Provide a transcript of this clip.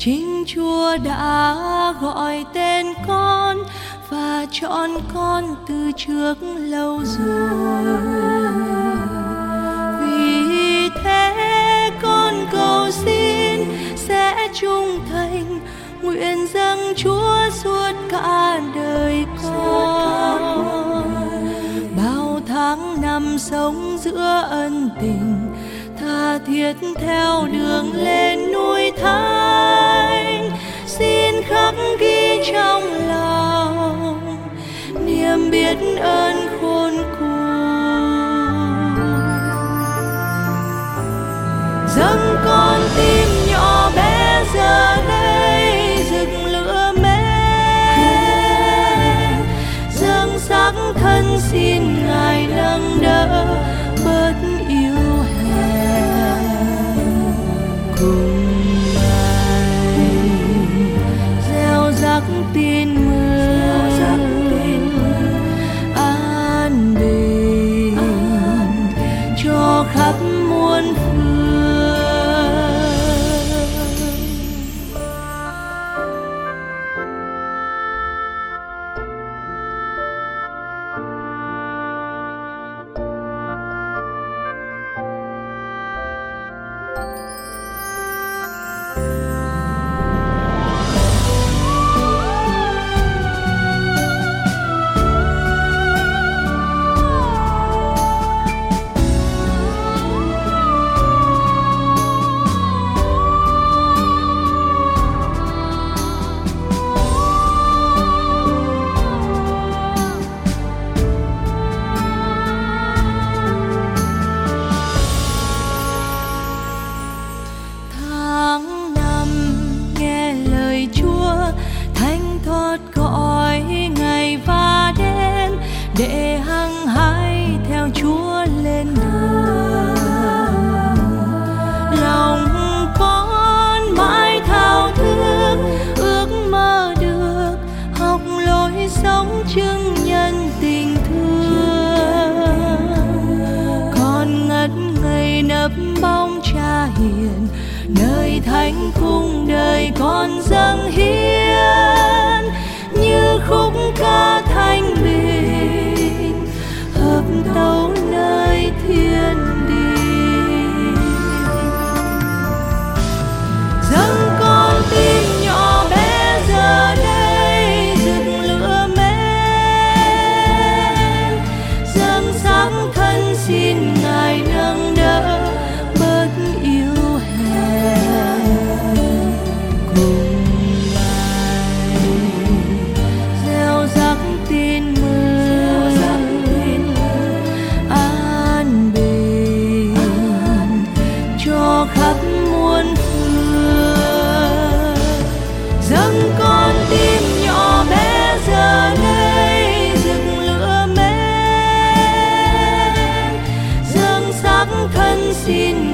Chính Chúa đã gọi tên con và chọn con từ trước lâu rồi. Vì thế con cầu xin sẽ trung thành, nguyện dâng Chúa suốt cả đời con. Bao tháng năm sống giữa ân tình, tha thiết theo đường lên núi Thánh, xin khắc ghi trong lòng niềm biết ơn khôn cùng. Dâng con tim nhỏ bé giờ đây rực lửa mến, dâng xác thân xin Ngài nâng đỡ bớt yêu hèn. Cùng Ngài gieo rắc tin mừng an bình cho khắp muôn phương. Để hăng hái theo Chúa lên đường, lòng con mãi thao thức ước mơ được học lối sống chứng nhân tình thương. Con ngất ngây nấp bóng Cha hiền, nơi thánh cung đời con dâng hiến như khúc ca thanh bình hợp tấu nơi thiên đình. Dâng con tim nhỏ bé giờ đây rực lửa mến, dâng xác thân xin Ngài nâng đỡ bớt yêu hèn. Cùng Ngài gieo rắc tin mừng an bình cho khắp muôn phương. Dâng con tim nhỏ bé giờ đây rực lửa mến, dâng xác thân xin